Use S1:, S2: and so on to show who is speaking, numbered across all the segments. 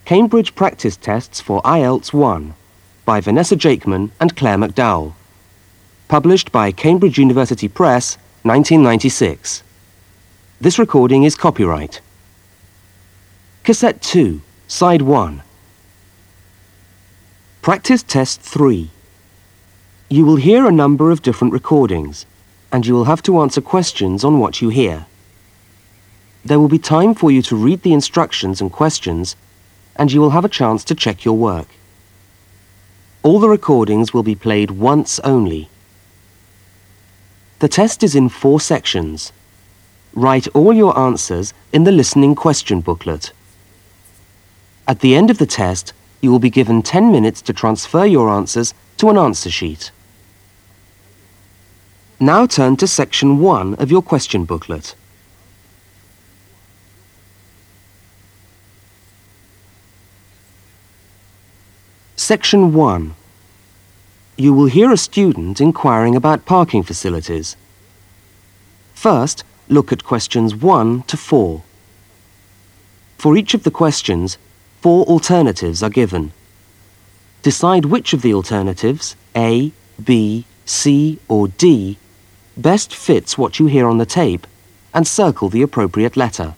S1: Cambridge Practice Tests for IELTS 1 by Vanessa Jakeman and Claire McDowell. Published by Cambridge University Press, 1996. This recording is copyright. Cassette 2, Side 1. Practice Test 3. You will hear a number of different recordings, and you will have to answer questions on what you hear. There will be time for you to read the instructions and questions, and you will have a chance to check your work. All the recordings will be played once only. The test is in 4 sections. Write all your answers in the listening question booklet. At the end of the test, you will be given 10 minutes to transfer your answers to an answer sheet. Now turn to section 1 of your question booklet. Section 1. You will hear a student inquiring about parking facilities. First, look at questions 1 to 4. For each of the questions, 4 alternatives are given. Decide which of the alternatives, A, B, C or D, best fits what you hear on the tape and circle the appropriate letter.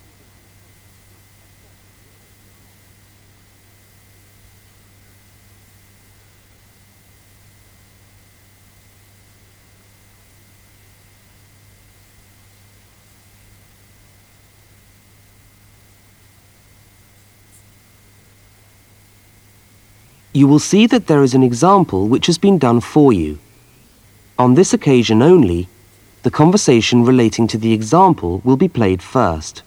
S1: You will see that there is an example which has been done for you. On this occasion only, the conversation relating to the example will be played first.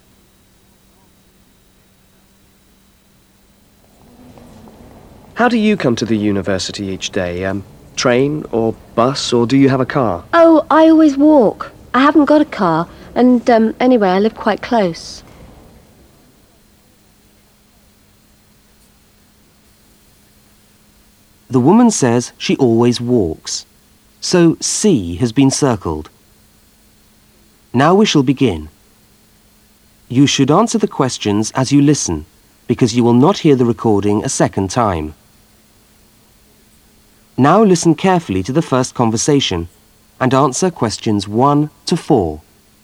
S2: How do you come to the university each day? Train or bus, or do you have a car?
S3: Oh, I always walk. I haven't got a car, and anyway, I live quite close.
S1: The woman says she always walks, so C has been circled. Now we shall begin. You should answer the questions as you listen, because you will not hear the recording a second time. Now listen carefully to the first conversation and answer questions 1 to 4.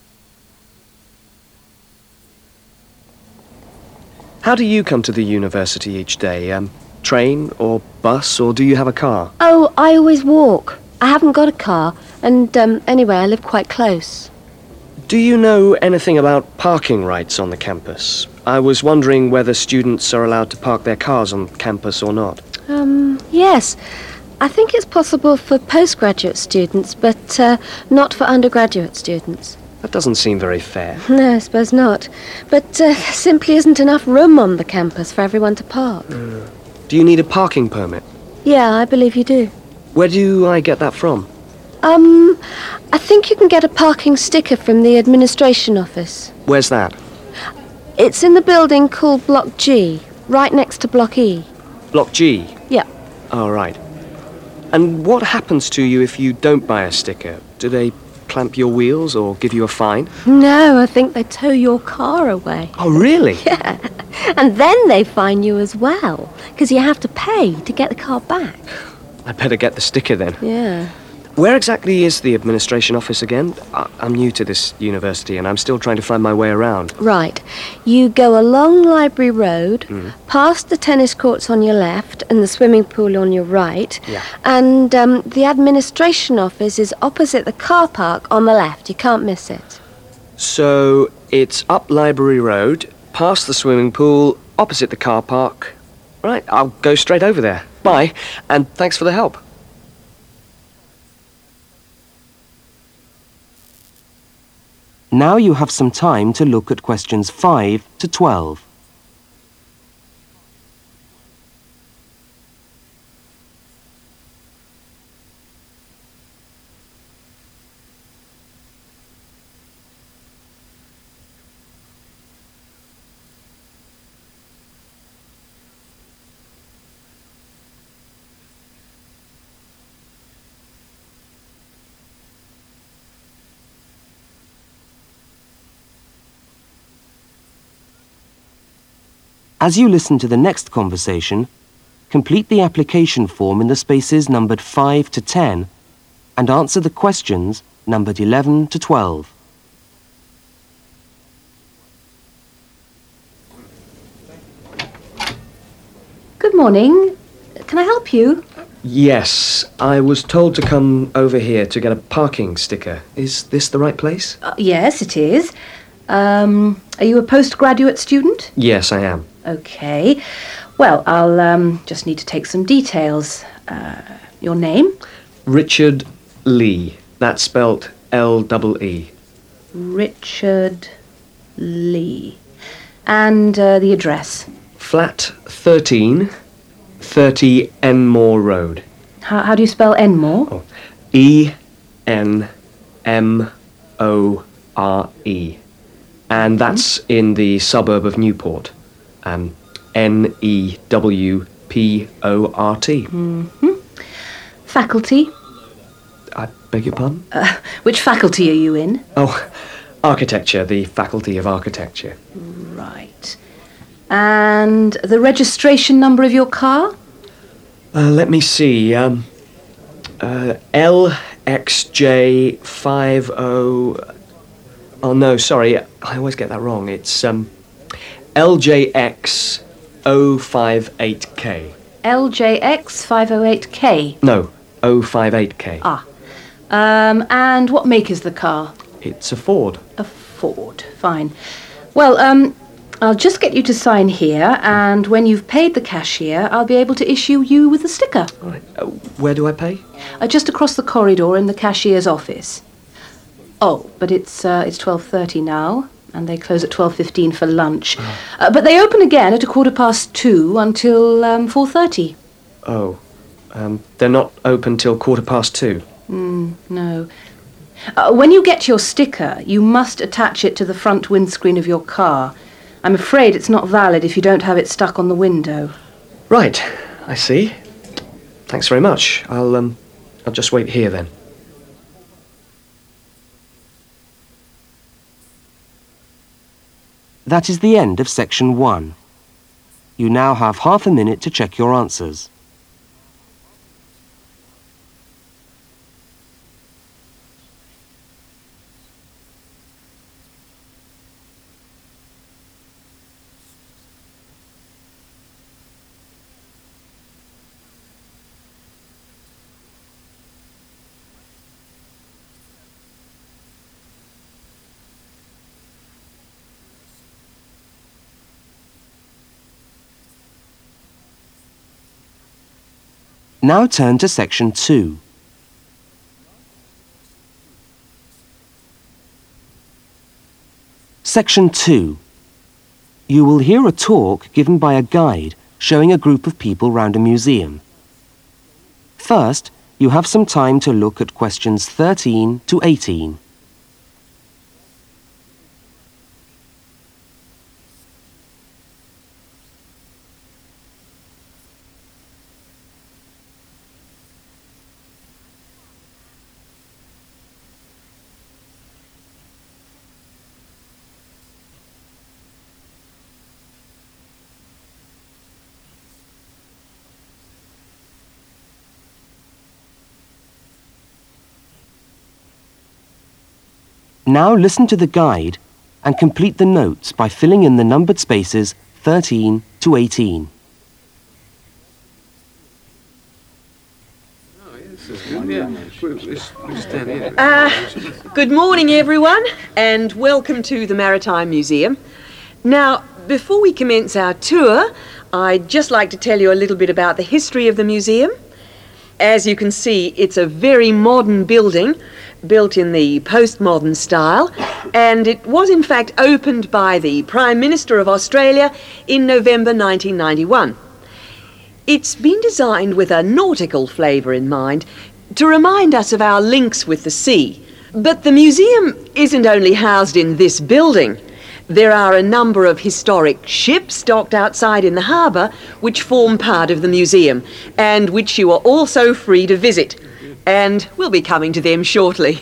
S2: How do you come to the university each day? Train or bus, or do you have a car?
S3: Oh, I always walk. I haven't got a car, and anyway, I live quite close.
S2: Do you know anything about parking rights on the campus? I was wondering whether students are allowed to park their cars on campus or not.
S3: Yes. I think it's possible for postgraduate students, but not for undergraduate students.
S2: That doesn't seem very fair.
S3: No, I suppose not. But there simply isn't enough room on the campus for everyone to park.
S2: Do you need a parking permit?
S3: Yeah, I believe you do.
S2: Where do I get that from?
S3: I think you can get a parking sticker from the administration office.
S2: Where's that?
S3: It's in the building called Block G, right next to Block E.
S2: Block G?
S3: Yeah.
S2: Oh, right. And what happens to you if you don't buy a sticker? Do they clamp your wheels or give you a fine?
S3: No, I think they tow your car away.
S2: Oh, really?
S3: Yeah. And then they fine you as well, because you have to pay to get the car back.
S2: I'd better get the sticker then.
S3: Yeah.
S2: Where exactly is the administration office again? I'm new to this university and I'm still trying to find my way around.
S3: Right. You go along Library Road, past the tennis courts on your left and the swimming pool on your right.
S2: Yeah.
S3: And the administration office is opposite the car park on the left. You can't miss it.
S2: So it's up Library Road, past the swimming pool, opposite the car park. Right, I'll go straight over there. Bye, and thanks for the help.
S1: Now you have some time to look at questions 5 to 12. As you listen to the next conversation, complete the application form in the spaces numbered 5 to 10 and answer the questions numbered 11 to 12.
S4: Good morning. Can I help you?
S2: Yes, I was told to come over here to get a parking sticker. Is this the right place?
S4: Yes, it is. Are you a postgraduate student?
S2: Yes, I am.
S4: Okay. Well, I'll just need to take some details. Your name?
S2: Richard Lee. That's spelt L-E-E.
S4: Richard Lee. And the address?
S2: Flat 13, 30 Enmore Road.
S4: How do you spell Enmore?
S2: Oh, E-N-M-O-R-E. And that's in the suburb of Newport. N-E-W-P-O-R-T.
S4: Mm-hmm. Faculty?
S2: I beg your pardon?
S4: Which faculty are you in?
S2: Oh, architecture, the Faculty of Architecture.
S4: Right. And the registration number of your car?
S2: Let me see. LXJ50... Oh, no, sorry. I always get that wrong. It's LJX058K.
S4: LJX508K?
S2: No, 058K.
S4: Ah. And what make is the car?
S2: It's a Ford.
S4: A Ford. Fine. Well, I'll just get you to sign here, and when you've paid the cashier, I'll be able to issue you with a sticker.
S2: All right. Where do I pay?
S4: Just across the corridor in the cashier's office. Oh, but it's 12:30 now, and they close at 12:15 for lunch. But they open again at 2:15 until 4:30.
S2: Oh, they're not open till 2:15.
S4: No. When you get your sticker, you must attach it to the front windscreen of your car. I'm afraid it's not valid if you don't have it stuck on the window.
S2: Right, I see. Thanks very much. I'll just wait here then.
S1: That is the end of section 1. You now have half a minute to check your answers. Now turn to section 2. Section 2. You will hear a talk given by a guide showing a group of people round a museum. First, you have some time to look at questions 13 to 18. Now listen to the guide and complete the notes by filling in the numbered spaces 13 to 18.
S5: Good morning, everyone, and welcome to the Maritime Museum. Now, before we commence our tour, I'd just like to tell you a little bit about the history of the museum. As you can see, it's a very modern building, built in the postmodern style, and it was in fact opened by the Prime Minister of Australia in November 1991. It's been designed with a nautical flavour in mind, to remind us of our links with the sea. But the museum isn't only housed in this building. There are a number of historic ships docked outside in the harbour which form part of the museum, and which you are also free to visit. And we'll be coming to them shortly.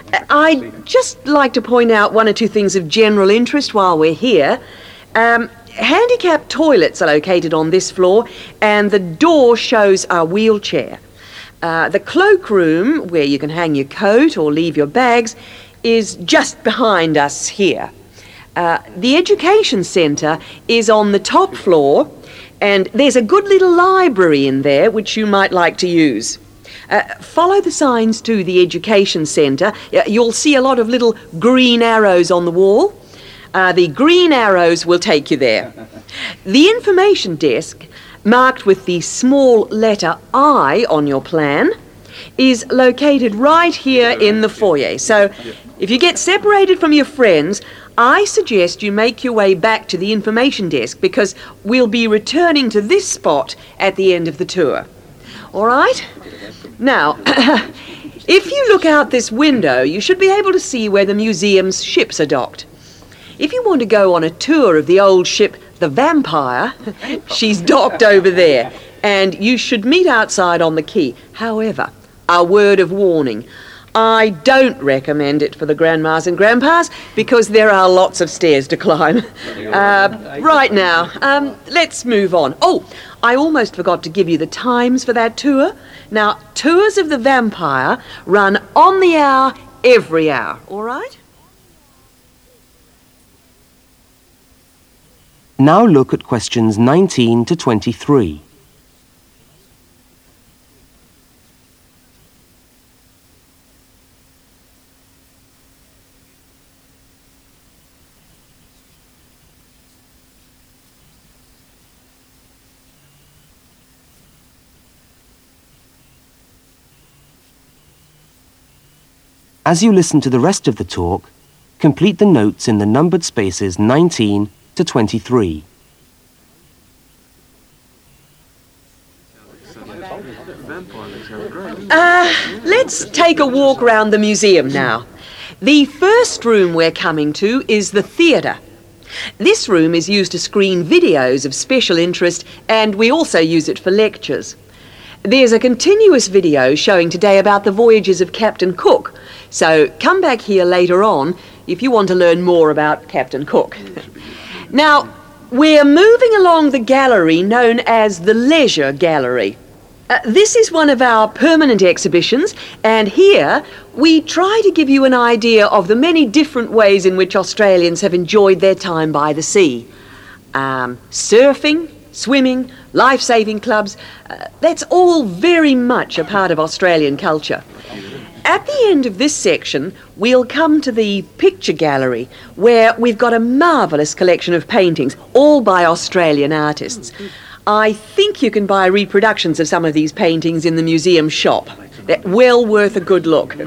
S5: I'd just like to point out one or two things of general interest while we're here. Handicapped toilets are located on this floor, and the door shows a wheelchair. The cloakroom, where you can hang your coat or leave your bags, is just behind us here. The education centre is on the top floor, and there's a good little library in there which you might like to use. Follow the signs to the education centre. You'll see a lot of little green arrows on the wall. The green arrows will take you there. The information desk, marked with the small letter I on your plan, is located right here in the foyer. So if you get separated from your friends, I suggest you make your way back to the information desk, because we'll be returning to this spot at the end of the tour. All right? Now, if you look out this window, you should be able to see where the museum's ships are docked. If you want to go on a tour of the old ship, the Vampire, she's docked over there, and you should meet outside on the quay. However, a word of warning. I don't recommend it for the grandmas and grandpas, because there are lots of stairs to climb. Right now, let's move on. Oh, I almost forgot to give you the times for that tour. Now, tours of the Vampire run on the hour, every hour, all right?
S1: Now look at questions 19 to 23. As you listen to the rest of the talk, complete the notes in the numbered spaces 19 to 23.
S5: Let's take a walk around the museum now. The first room we're coming to is the theatre. This room is used to screen videos of special interest, and we also use it for lectures. There's a continuous video showing today about the voyages of Captain Cook, so come back here later on if you want to learn more about Captain Cook. Now, we're moving along the gallery known as the Leisure Gallery. This is one of our permanent exhibitions, and here we try to give you an idea of the many different ways in which Australians have enjoyed their time by the sea. Surfing, swimming, life-saving clubs, that's all very much a part of Australian culture. At the end of this section, we'll come to the picture gallery, where we've got a marvellous collection of paintings, all by Australian artists. I think you can buy reproductions of some of these paintings in the museum shop. They're well worth a good look.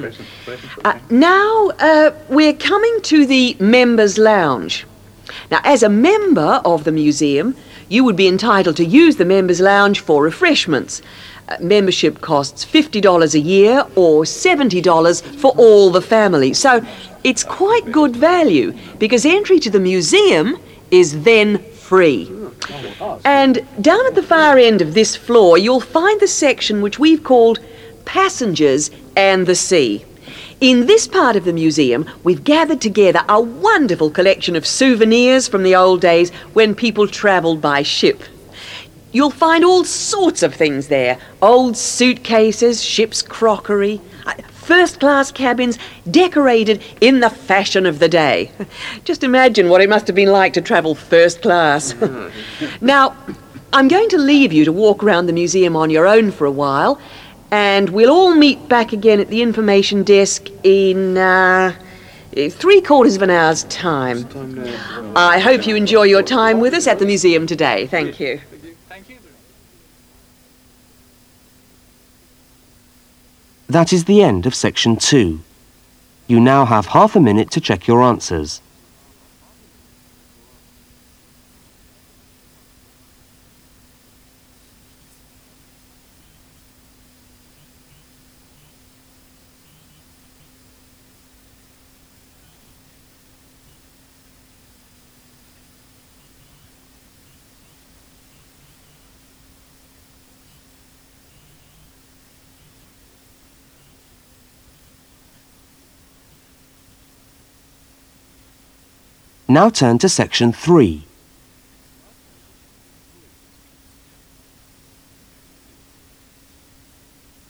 S5: Now, we're coming to the Members' Lounge. Now, as a member of the museum, you would be entitled to use the Members' Lounge for refreshments. Membership costs $50 a year or $70 for all the family. So it's quite good value, because entry to the museum is then free. And down at the far end of this floor, you'll find the section which we've called Passengers and the Sea. In this part of the museum, we've gathered together a wonderful collection of souvenirs from the old days when people travelled by ship. You'll find all sorts of things there. Old suitcases, ship's crockery, first-class cabins decorated in the fashion of the day. Just imagine what it must have been like to travel first class. Now, I'm going to leave you to walk around the museum on your own for a while, and we'll all meet back again at the information desk in 3/4 of an hour's time. I hope you enjoy your time with us at the museum today. Thank you.
S1: That is the end of section 2. You now have half a minute to check your answers. Now turn to section 3.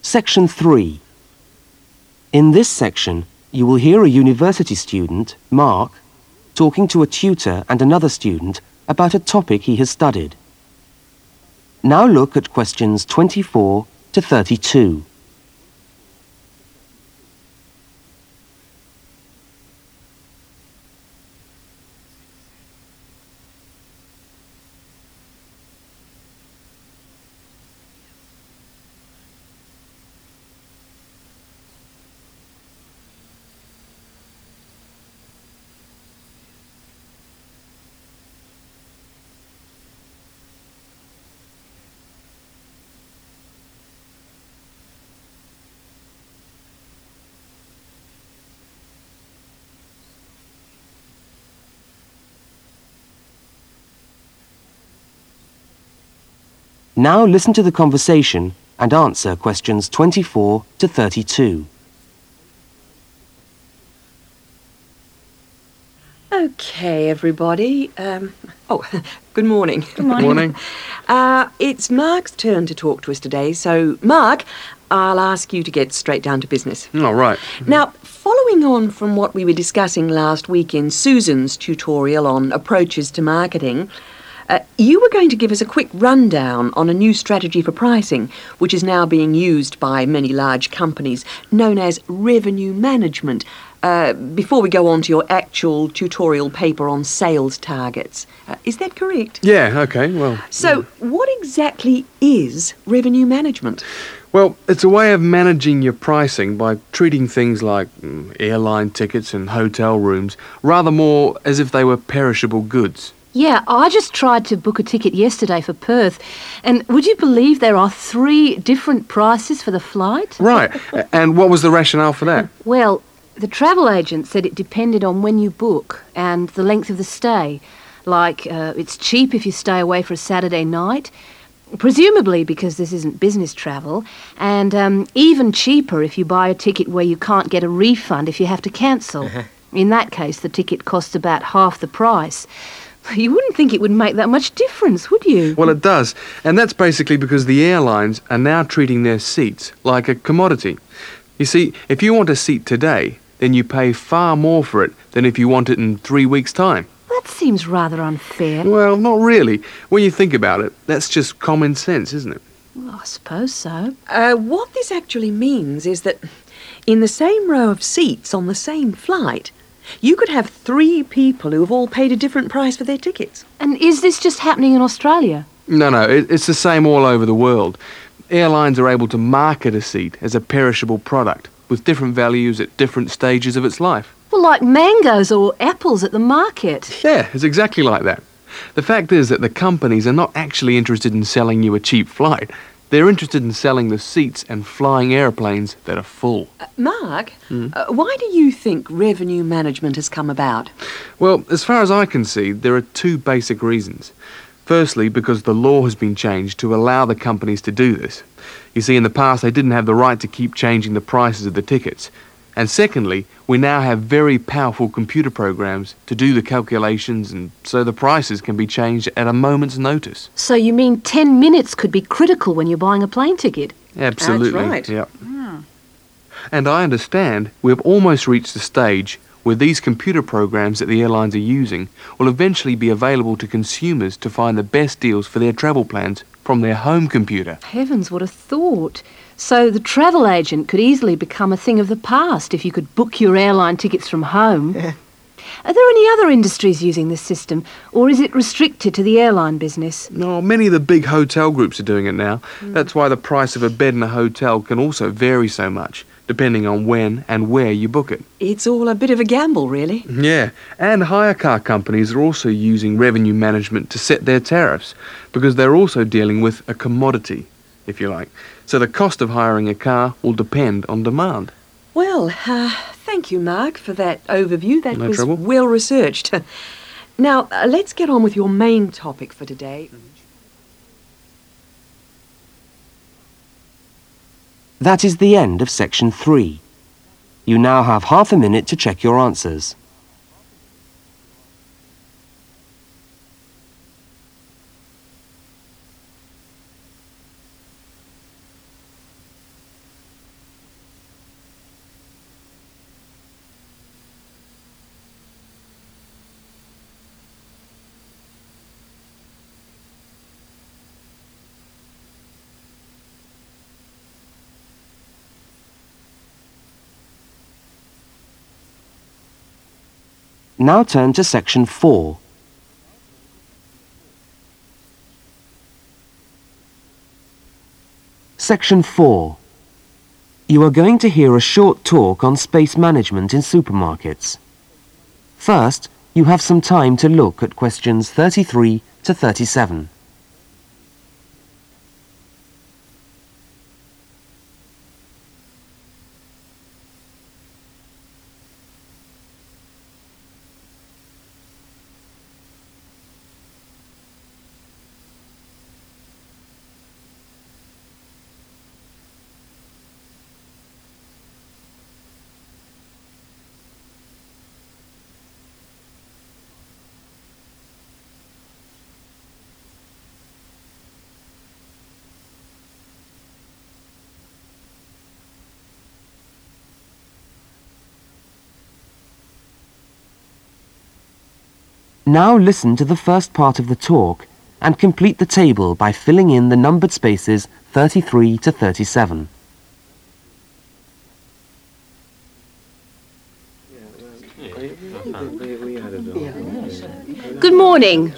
S1: Section 3. In this section, you will hear a university student, Mark, talking to a tutor and another student about a topic he has studied. Now look at questions 24 to 32. Now listen to the conversation and answer questions 24 to 32.
S5: Okay, everybody. Good morning.
S4: Good morning.
S6: Morning.
S5: It's Mark's turn to talk to us today, so Mark, I'll ask you to get straight down to business.
S6: All right.
S5: Now, following on from what we were discussing last week in Susan's tutorial on approaches to marketing, you were going to give us a quick rundown on a new strategy for pricing, which is now being used by many large companies, known as revenue management, before we go on to your actual tutorial paper on sales targets. Is that correct?
S6: Yeah, okay, well...
S5: So, what exactly is revenue management?
S6: Well, it's a way of managing your pricing by treating things like airline tickets and hotel rooms rather more as if they were perishable goods.
S4: Yeah, I just tried to book a ticket yesterday for Perth, and would you believe there are 3 different prices for the flight?
S6: Right, and what was the rationale for that?
S4: Well, the travel agent said it depended on when you book and the length of the stay. Like, it's cheap if you stay away for a Saturday night, presumably because this isn't business travel, and even cheaper if you buy a ticket where you can't get a refund if you have to cancel. In that case, the ticket costs about half the price. You wouldn't think it would make that much difference, would you?
S6: Well, it does, and that's basically because the airlines are now treating their seats like a commodity. You see, if you want a seat today, then you pay far more for it than if you want it in 3 weeks' time.
S4: That seems rather unfair.
S6: Well, not really. When you think about it, that's just common sense, isn't it?
S4: Well, I suppose so.
S5: What this actually means is that in the same row of seats on the same flight, you could have 3 people who have all paid a different price for their tickets.
S4: And is this just happening in Australia?
S6: No, it's the same all over the world. Airlines are able to market a seat as a perishable product with different values at different stages of its life.
S4: Well, like mangoes or apples at the market.
S6: Yeah, it's exactly like that. The fact is that the companies are not actually interested in selling you a cheap flight. They're interested in selling the seats and flying airplanes that are full.
S5: Mark, why do you think revenue management has come about?
S6: Well, as far as I can see, there are 2 basic reasons. Firstly, because the law has been changed to allow the companies to do this. You see, in the past, they didn't have the right to keep changing the prices of the tickets. And secondly, we now have very powerful computer programs to do the calculations, and so the prices can be changed at a moment's notice.
S4: So you mean 10 minutes could be critical when you're buying a plane ticket?
S6: Absolutely.
S5: That's right.
S6: Yep. And I understand we've almost reached the stage where these computer programs that the airlines are using will eventually be available to consumers to find the best deals for their travel plans from their home computer.
S4: Heavens, what a thought. So the travel agent could easily become a thing of the past if you could book your airline tickets from home. Are there any other industries using this system, or is it restricted to the airline business?
S6: No, many of the big hotel groups are doing it now. That's why the price of a bed in a hotel can also vary so much, depending on when and where you book it.
S5: It's all a bit of a gamble, really.
S6: Yeah, and hire car companies are also using revenue management to set their tariffs, because they're also dealing with a commodity, if you like. So the cost of hiring a car will depend on demand.
S5: Well, thank you, Mark, for that overview. That
S6: No
S5: was
S6: trouble.
S5: well researched. Now, let's get on with your main topic for today.
S1: That is the end of section 3. You now have half a minute to check your answers. Now turn to section 4. Section 4. You are going to hear a short talk on space management in supermarkets. First, you have some time to look at questions 33 to 37. Now listen to the first part of the talk and complete the table by filling in the numbered spaces 33 to 37.
S4: Good morning.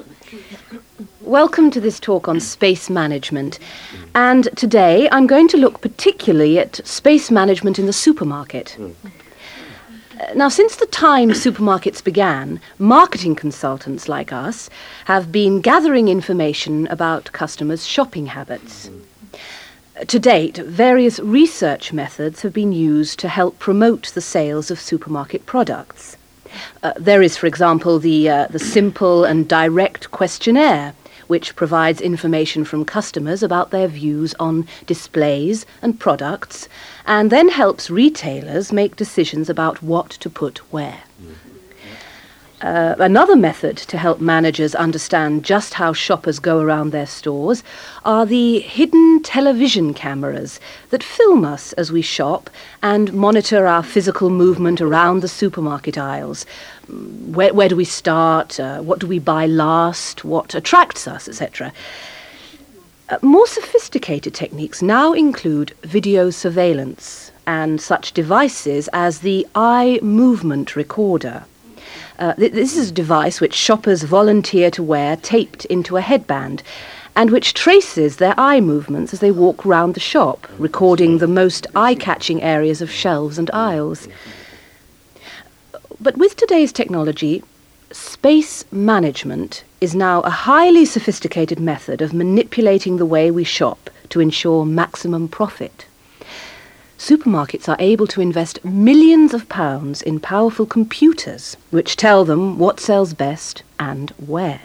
S4: Welcome to this talk on space management. And today I'm going to look particularly at space management in the supermarket. Now, since the time supermarkets began, marketing consultants like us have been gathering information about customers' shopping habits. To date, various research methods have been used to help promote the sales of supermarket products. There is, for example, the simple and direct questionnaire, which provides information from customers about their views on displays and products, and then helps retailers make decisions about what to put where. Another method to help managers understand just how shoppers go around their stores are the hidden television cameras that film us as we shop and monitor our physical movement around the supermarket aisles. Where do we start? What do we buy last? What attracts us, etc. More sophisticated techniques now include video surveillance and such devices as the eye movement recorder. This is a device which shoppers volunteer to wear taped into a headband and which traces their eye movements as they walk round the shop, recording the most eye-catching areas of shelves and aisles. But with today's technology, space management is now a highly sophisticated method of manipulating the way we shop to ensure maximum profit. Supermarkets are able to invest millions of pounds in powerful computers which tell them what sells best and where.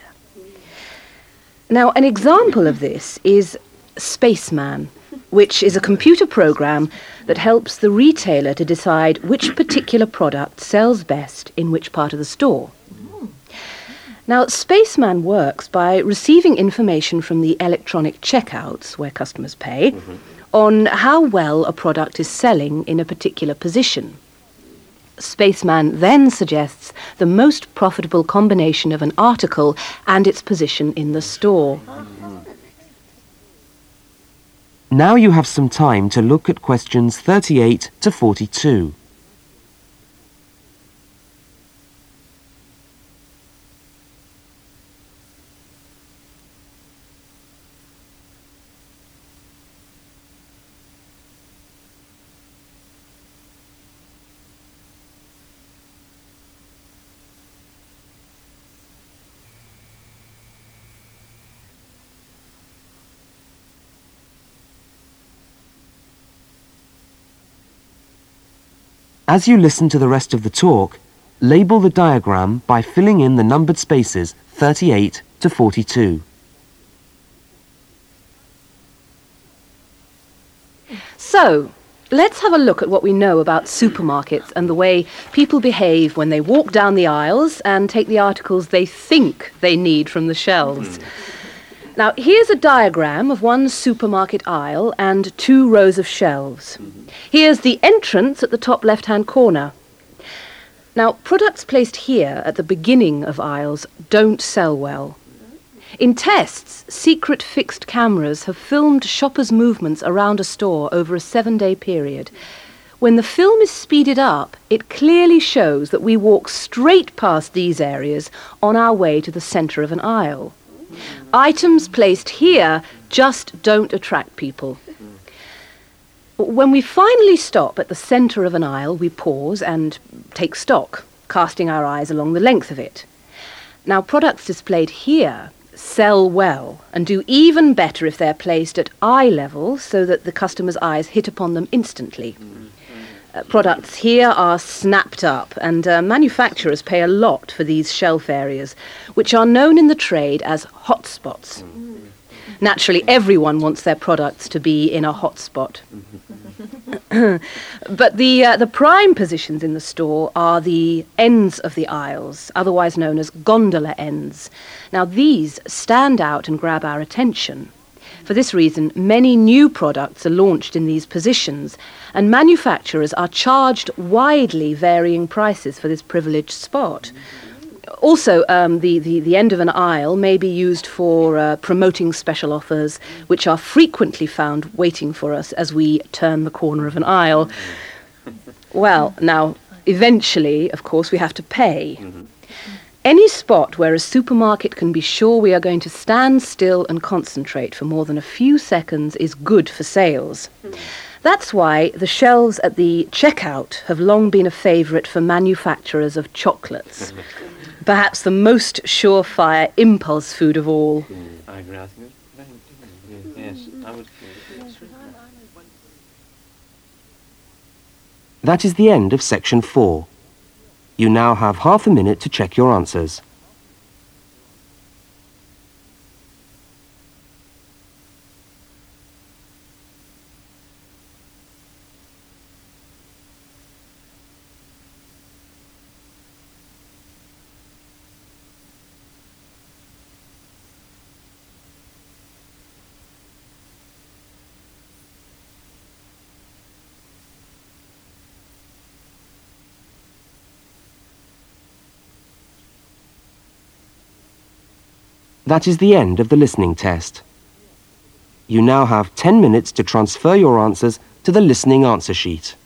S4: Now, an example of this is Spaceman, which is a computer program that helps the retailer to decide which particular product sells best in which part of the store. Now, Spaceman works by receiving information from the electronic checkouts, where customers pay, on how well a product is selling in a particular position. Spaceman then suggests the most profitable combination of an article and its position in the store.
S1: Now you have some time to look at questions 38 to 42. As you listen to the rest of the talk, label the diagram by filling in the numbered spaces 38 to 42.
S4: So, let's have a look at what we know about supermarkets and the way people behave when they walk down the aisles and take the articles they think they need from the shelves. Now, here's a diagram of one supermarket aisle and 2 rows of shelves. Here's the entrance at the top left-hand corner. Now, products placed here at the beginning of aisles don't sell well. In tests, secret fixed cameras have filmed shoppers' movements around a store over a 7-day period. When the film is speeded up, it clearly shows that we walk straight past these areas on our way to the centre of an aisle. Items placed here just don't attract people. When we finally stop at the centre of an aisle, we pause and take stock, casting our eyes along the length of it. Now, products displayed here sell well and do even better if they're placed at eye level so that the customer's eyes hit upon them instantly. Products here are snapped up, and manufacturers pay a lot for these shelf areas, which are known in the trade as hotspots. Naturally, everyone wants their products to be in a hotspot. But the prime positions in the store are the ends of the aisles, otherwise known as gondola ends. Now, these stand out and grab our attention. For this reason, many new products are launched in these positions, and manufacturers are charged widely varying prices for this privileged spot. Also, the end of an aisle may be used for promoting special offers, which are frequently found waiting for us as we turn the corner of an aisle. Well, now, eventually, of course, we have to pay. Any spot where a supermarket can be sure we are going to stand still and concentrate for more than a few seconds is good for sales. That's why the shelves at the checkout have long been a favourite for manufacturers of chocolates. Perhaps the most surefire impulse food of all.
S7: I agree. I think it's very, yes, I would.
S1: That is the end of section 4. You now have half a minute to check your answers. That is the end of the listening test. You now have 10 minutes to transfer your answers to the listening answer sheet.